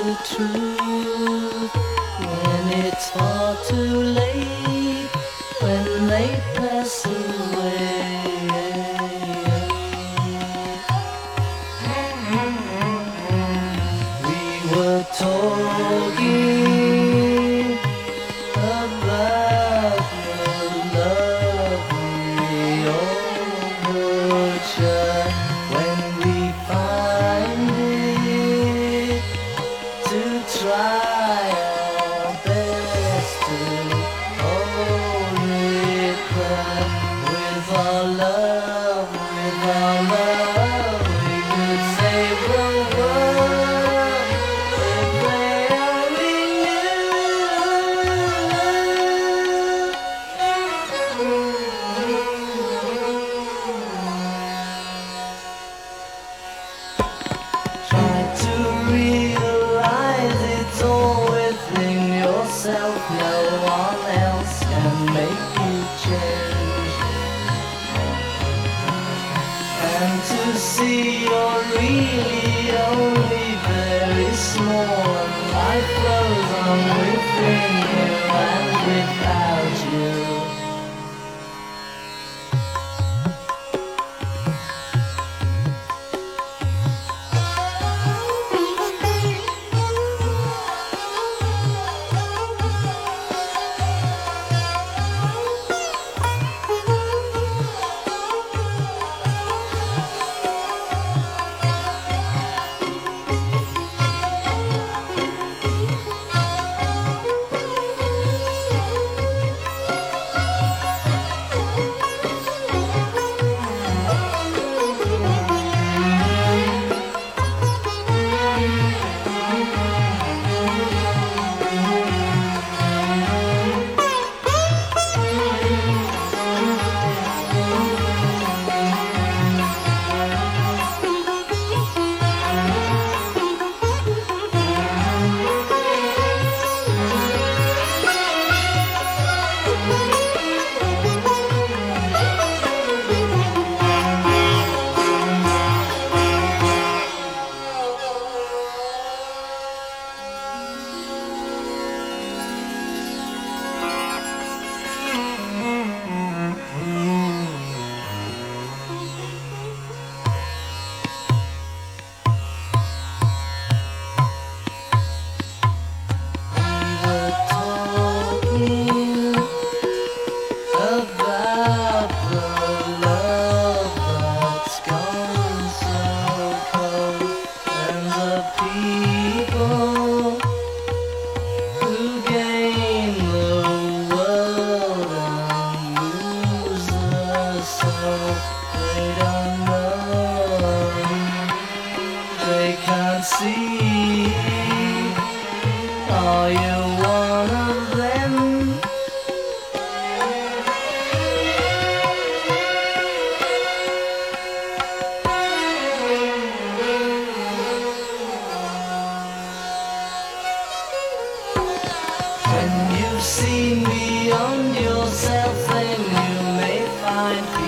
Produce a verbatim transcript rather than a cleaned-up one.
the truth when it's far too late, when they pass away. We were talking about the lovely overture when we find it to try our best to hold it back with our love, with our love we could save the world if they only try to realize it's all within yourself. No one else can make you change. And to see you're really only very small, and life flows on within you and without you. About the love that's gone so cold, and the people who gain the world and lose the soul. They don't know, they can't see. Are you one of them? When you've seen beyond yourself, then you may find